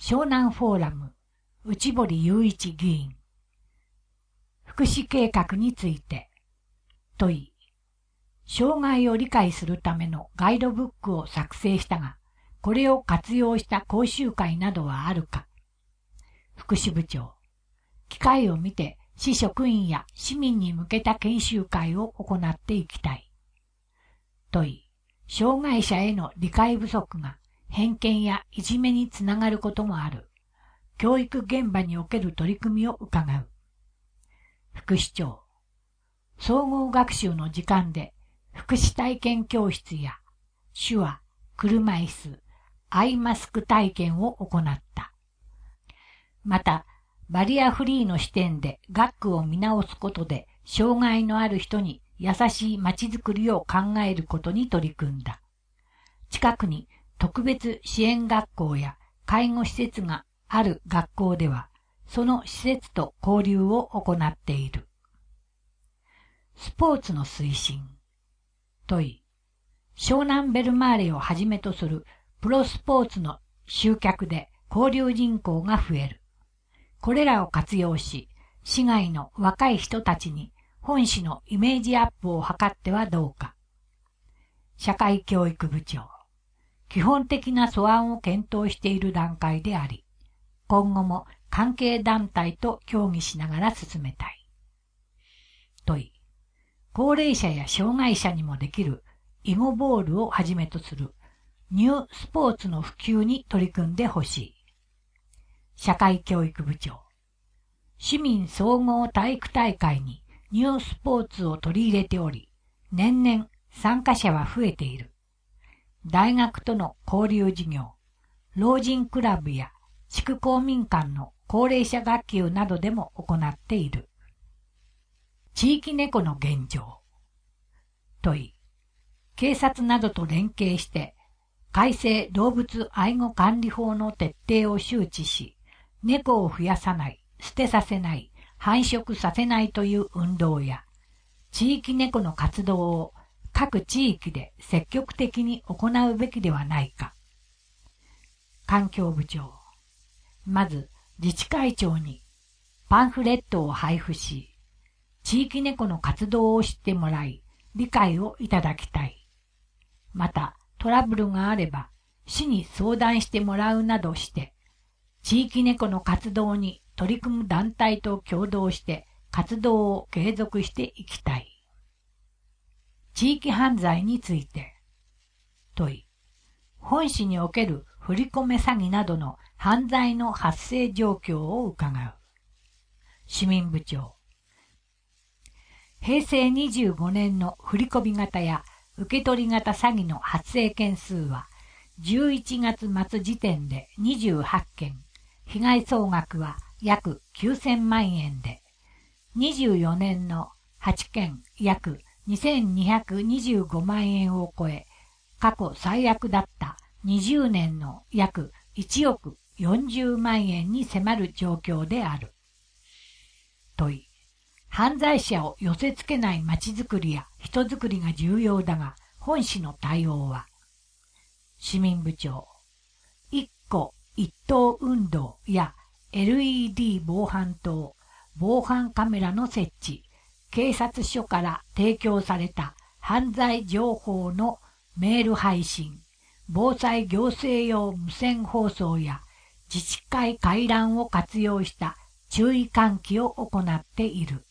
湘南フォーラム、内堀雄一議員。福祉計画について。問い。障害を理解するためのガイドブックを作成したが、これを活用した講習会などはあるか。福祉部長。機会を見て市職員や市民に向けた研修会を行っていきたい。問い。障害者への理解不足が偏見やいじめにつながることもある。教育現場における取り組みを伺う。副市長。総合学習の時間で福祉体験教室や手話、車椅子、アイマスク体験を行った。また、バリアフリーの視点で学区を見直すことで障害のある人に優しい街づくりを考えることに取り組んだ。近くに特別支援学校や介護施設がある学校では、その施設と交流を行っている。スポーツの推進。問い。湘南ベルマーレをはじめとするプロスポーツの集客で交流人口が増える。これらを活用し、市外の若い人たちに本市のイメージアップを図ってはどうか。社会教育部長。基本的な素案を検討している段階であり、今後も関係団体と協議しながら進めたい。問い。高齢者や障害者にもできる囲碁ボールをはじめとするニュースポーツの普及に取り組んでほしい。社会教育部長。市民総合体育大会にニュースポーツを取り入れており、年々参加者は増えている。大学との交流事業、老人クラブや地区公民館の高齢者学級などでも行っている。地域猫の現状。問い。警察などと連携して、改正動物愛護管理法の徹底を周知し、猫を増やさない、捨てさせない、繁殖させないという運動や、地域猫の活動を各地域で積極的に行うべきではないか。環境部長。まず、自治会長にパンフレットを配布し、地域猫の活動を知ってもらい、理解をいただきたい。また、トラブルがあれば、市に相談してもらうなどして、地域猫の活動に取り組む団体と共同して活動を継続していきたい。地域犯罪について。問い。本市における振り込め詐欺などの犯罪の発生状況を伺う。市民部長。平成25年の振り込み型や受取型詐欺の発生件数は11月末時点で28件、被害総額は約9000万円で、24年の8件約2225万円を超え、過去最悪だった20年の約1億40万円に迫る状況である。問い。犯罪者を寄せ付けない街づくりや人づくりが重要だが、本市の対応は。市民部長。一戸一棟運動や LED 防犯灯、防犯カメラの設置、警察署から提供された犯罪情報のメール配信、防災行政用無線放送や自治会回覧を活用した注意喚起を行っている。